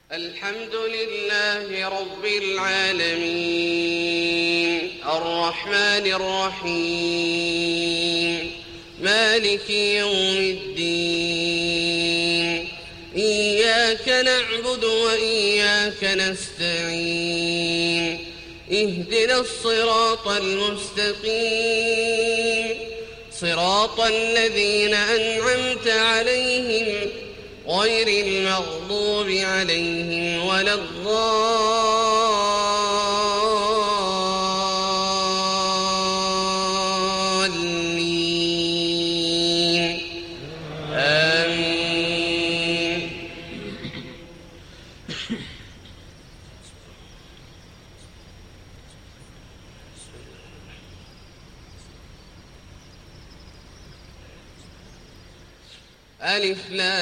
الحمد لله رب العالمين الرحمن الرحيم مالك يوم الدين إياك نعبد وإياك نستعين اهدنا الصراط المستقيم صراط الذين أنعمت عليهم غير المغضوب عليهم ولا الضالين آمين. ألف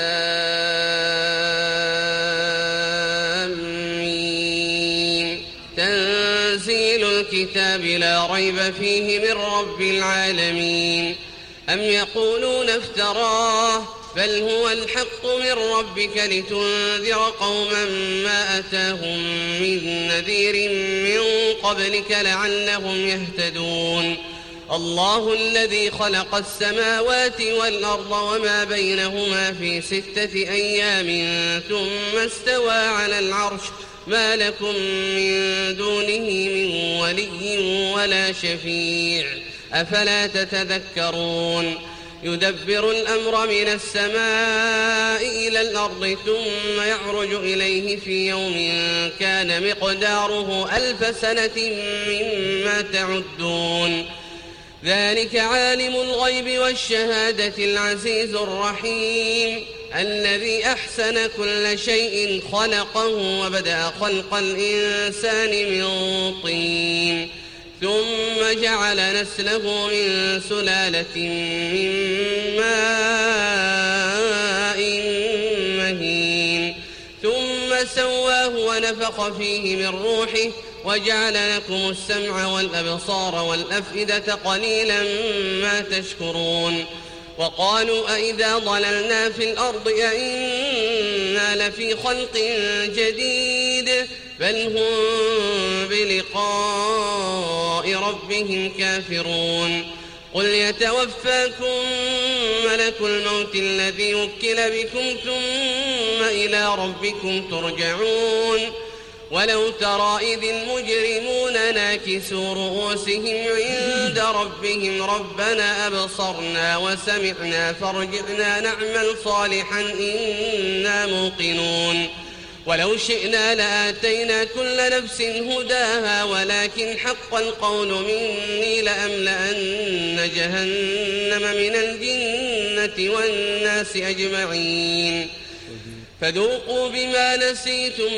لام ميم تنزيل الكتاب لا ريب فيه من رب العالمين. أم يقولون افتراه بل هو الحق من ربك لتنذر قوما ما أتاهم من نذير من قبلك لعلهم يهتدون. الله الذي خلق السماوات والأرض وما بينهما في 6 أيام ثم استوى على العرش ما لكم من دونه من ولي ولا شفيع أفلا تتذكرون. يدبر الأمر من السماء إلى الأرض ثم يعرج إليه في يوم كان مقداره 1000 سنة مما تعدون. ذلك عالم الغيب والشهادة العزيز الرحيم الذي أحسن كل شيء خلقه وبدأ خلق الإنسان من طين ثم جعل نسله من سلالة من ماء مهين ثم سواه ونفخ فيه من روحه وجعل لكم السمع والأبصار والأفئدة قليلا ما تشكرون. وقالوا أئذا ضللنا في الأرض أئنا لفي خلق جديد بل هم بلقاء ربهم كافرون. قل يتوفاكم ملك الموت الذي وكل بكم ثم إلى ربكم ترجعون. ولو ترى إذ المجرمون ناكسوا رؤوسهم عند ربهم ربنا أبصرنا وسمعنا فارجعنا نعمل صالحا إنا موقنون. ولو شئنا لآتينا كل نفس هداها ولكن حق القول مني لأملأن جهنم من الجنة والناس أجمعين. فذوقوا بما نسيتم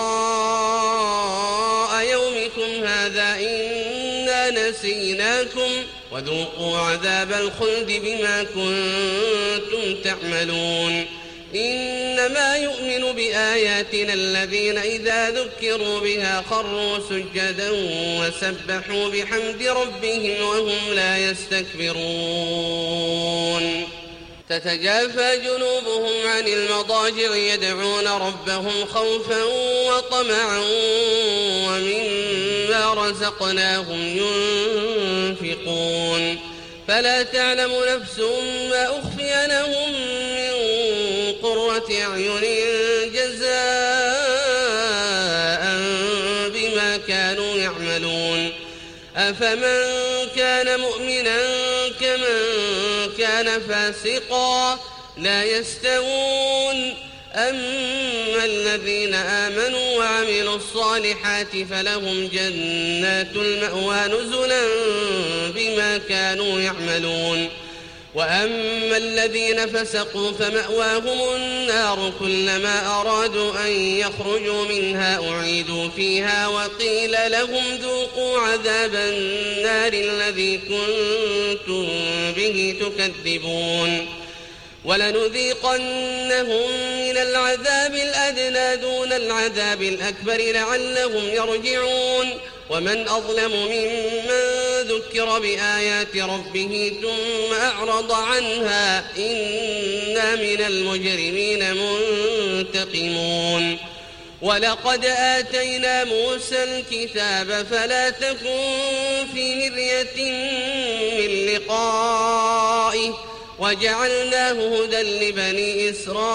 لقاء يومكم هذا إنا نسيناكم وذوقوا عذاب الخلد بما كنتم تعملون. إنما يؤمن بآياتنا الذين إذا ذكروا بها خروا سجدا وسبحوا بحمد ربهم وهم لا يستكبرون. تتجافى جنوبهم عن المضاجع يدعون ربهم خوفا وطمعا ومما رزقناهم ينفقون. فلا تعلم نفس ما أخفي لهم من قرة أعين جزاء بما كانوا يعملون. أفمن كان مؤمنا كمن كان فاسقا لا يستوون. أما الذين آمنوا وعملوا الصالحات فلهم جنات المأوى نزلا بما كانوا يعملون. وأما الذين فسقوا فمأواهم النار كلما أرادوا أن يخرجوا منها أعيدوا فيها وقيل لهم ذوقوا عذاب النار الذي كنتم به تكذبون. ولنذيقنهم من العذاب الأدنى دون العذاب الأكبر لعلهم يرجعون. ومن أظلم ممن ذكر بآيات ربه ثم أعرض عنها إنا من المجرمين منتقمون. ولقد آتينا موسى الكتاب فلا تكن في مرية من لقائه وجعلناه هدى لبني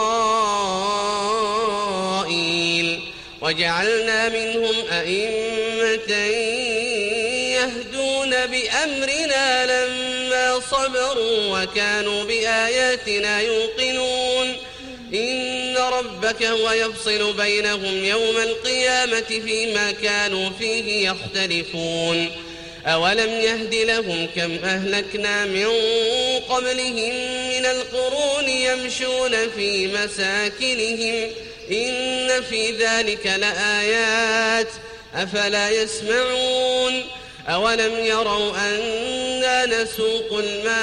إسرائيل وجعلنا منهم أئمة يهدون بأمرنا لما صبروا وكانوا بآياتنا يوقنون إن ربك هو يفصل بينهم يوم القيامة فيما كانوا فيه يختلفون أولم يهد لهم كم أهلكنا من قبلهم من القرون يمشون في مساكنهم إن في ذلك لآيات أفلا يسمعون أولم يروا أنا نسوق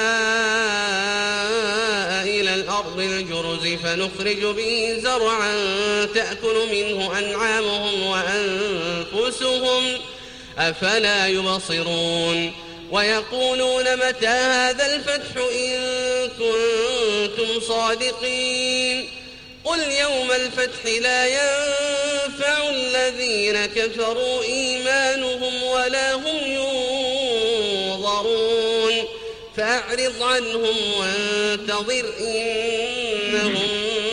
الماء إلى الأرض الجرز فنخرج به زرعا تأكل منه أنعامهم وأنفسهم أفلا يبصرون ويقولون متى هذا الفتح إن كنتم صادقين قل يوم الفتح لا ينفع الذين كفروا إيمانهم ولا هم ينظرون فأعرض عنهم وانتظر إنهم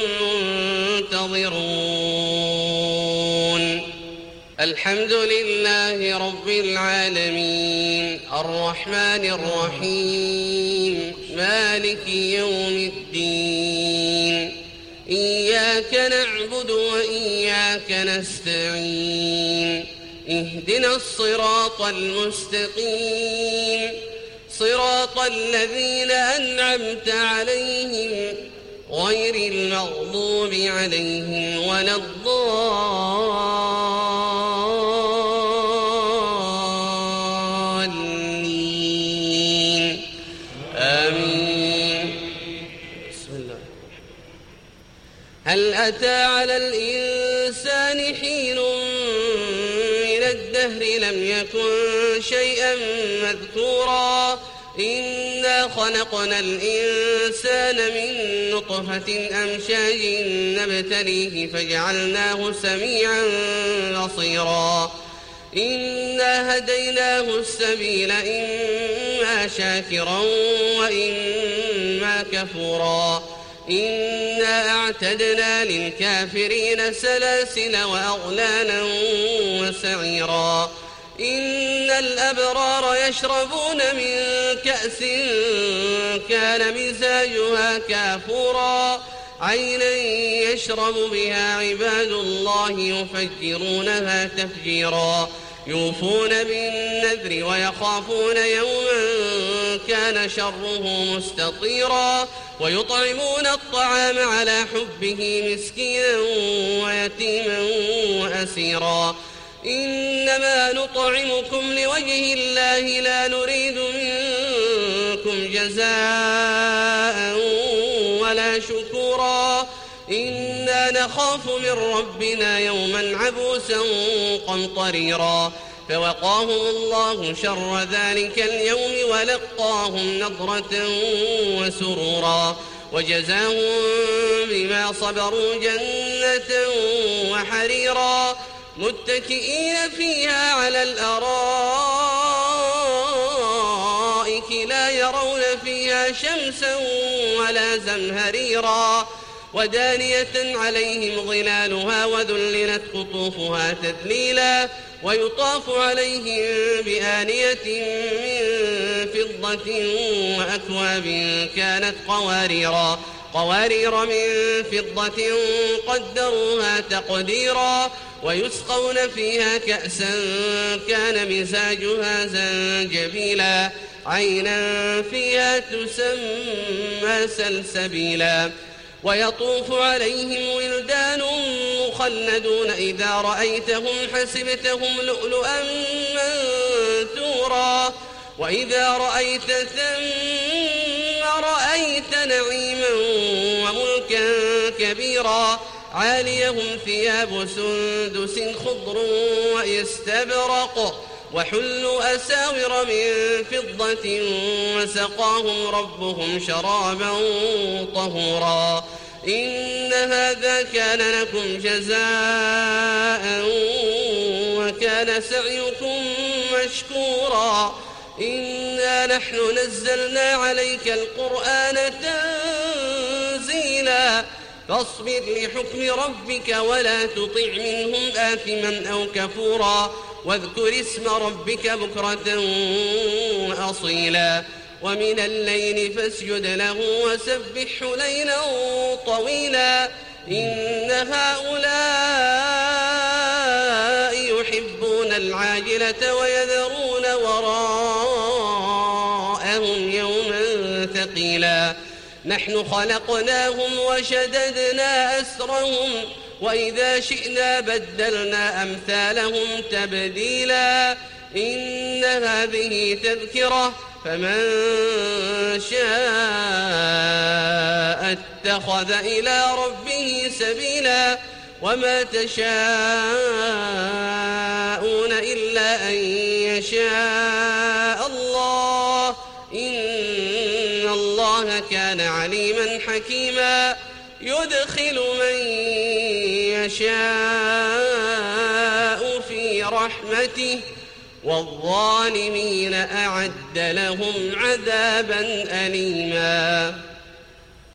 منتظرون الحمد لله رب العالمين الرحمن الرحيم مالك يوم الدين إياك نعبد وإياك نستعين اهدنا الصراط المستقيم صراط الذين أنعمت عليهم غير المغضوب عليهم ولا الضالين آمين. بسم الله. هل أتى على الإنسان حين من الدهر لم يكن شيئا مذكورا إنا خلقنا الإنسان من نطفة أمشاج نبتليه فجعلناه سميعا بصيرا إنا هديناه السبيل إما شاكرا وإما كفورا إنا أعتدنا للكافرين سلاسل وأغلالا وسعيرا إن الأبرار يشربون من كأس كان مزاجها كافورا عينا يشرب بها عباد الله يفجرونها تفجيرا يوفون بالنذر ويخافون يوما كان شره مستطيرا ويطعمون الطعام على حبه مسكينا ويتيما وأسيرا إنما نطعمكم لوجه الله لا نريد منكم جزاء ولا شكورا إنا نخاف من ربنا يوما عبوسا قمطريرا فوقاهم الله شر ذلك اليوم ولقاهم نضرة وسرورا وجزاهم بما صبروا جنة وحريرا متكئين فيها على الأرائك لا يرون فيها شمسا ولا زمهريرا ودانية عليهم ظلالها وذللت قطوفها تذليلا ويطاف عليهم بآنية من فضة وأكواب كانت قوارير من فضة قدروها تقديرا ويسقون فيها كأسا كان مزاجها زنجبيلا عينا فيها تسمى سلسبيلا ويطوف عليهم ولدان مخلدون إذا رأيتهم حسبتهم لؤلؤا منثورا وإذا رأيت ثم رأيت نعيما وملكا كبيرا عاليهم ثياب سندس خضر واستبرق وحلوا أساور من فضة وسقاهم ربهم شرابا طهورا إن هذا كان لكم جزاء وكان سعيكم مشكورا إنا نحن نزلنا عليك القرآن تنزيلا فاصبر لحكم ربك ولا تطع منهم آثما أو كفورا واذكر اسم ربك بكرة وأصيلا ومن الليل فاسجد له وسبحه ليلا طويلا إن هؤلاء يحبون العاجلة ويذرون وراءهم يوما ثقيلا نحن خلقناهم وشددنا أسرهم وإذا شئنا بدلنا أمثالهم تبديلا إن هذه تذكرة فمن شاء اتخذ إلى ربه سبيلا وما تشاءون إلا أن يشاء الله إن الله كان عليما حكيما يدخل من يشاء في رحمته والظالمين أعد لهم عذابا أليما.